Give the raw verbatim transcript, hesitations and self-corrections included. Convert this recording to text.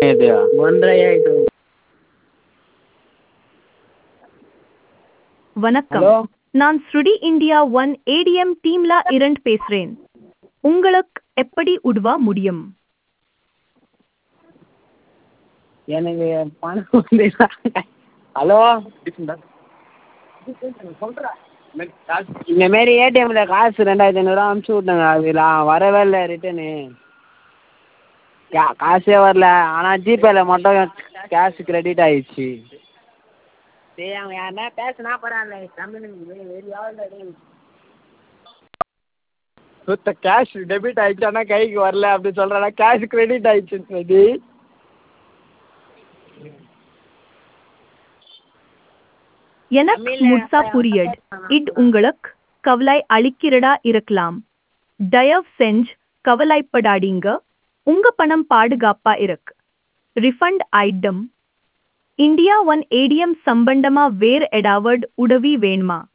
இது ஒன்றரை ஆயிட்டு. வணக்கம். ஹலோ நான் ஸ்ருடி இந்தியா ஒன் ஏடிஎம் டீம்ல இரண்டு பேசுறேன். உங்களுக்கு எப்படி உதவ முடியும்? எனக்கு பணம் வந்து ஹலோ இந்த மாரி ஏடிஎம்மில் காசு ரெண்டாயிரத்தி ஐநூறுரூவா அனுப்பிச்சி விட்டேங்க. அது நான் வரவே இல்லை ரிட்டனு. கா காசே வரல. ஆனால் ஜிபேயில் மட்டும் கேஷ் கிரெடிட் ஆகிடுச்சு. சரி அவங்க யாருன்னா பேசுனா பரவாயில்ல. தமிழ் சுத்த கேஷ் டெபிட் ஆகிடுச்சு ஆனால் கைக்கு வரல அப்படி சொல்கிறேன்னா கேஷ் கிரெடிட் ஆகிடுச்சு ஸ்ருதி. எனக்கு முழுசா புரியுது. இது உங்களுக்கு கவலை அளிக்கிறதா இருக்கலாம். தயவு செஞ்சு கவலைப்படாதீங்க. உங்க பணம் பாதுகாப்பா இருக்கு. Refund item India one ATM சம்பந்தமா வேறு ஏதாவது உதவி வேணுமா?